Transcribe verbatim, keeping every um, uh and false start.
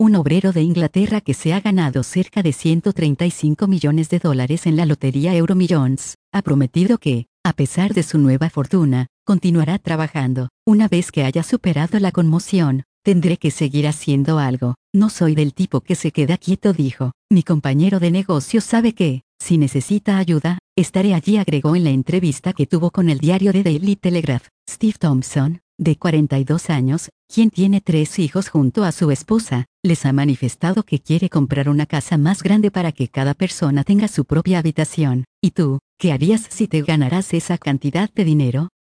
un obrero de Inglaterra que se ha ganado cerca de ciento treinta y cinco millones de dólares en la lotería Euromillions, ha prometido que, a pesar de su nueva fortuna, continuará trabajando. Una vez que haya superado la conmoción, tendré que seguir haciendo algo. No soy del tipo que se queda quieto, dijo. Mi compañero de negocios sabe que, si necesita ayuda, estaré allí, agregó en la entrevista que tuvo con el diario The Daily Telegraph. Steve Thompson, de cuarenta y dos años, quien tiene tres hijos junto a su esposa, les ha manifestado que quiere comprar una casa más grande para que cada persona tenga su propia habitación. ¿Y tú, qué harías si te ganaras esa cantidad de dinero?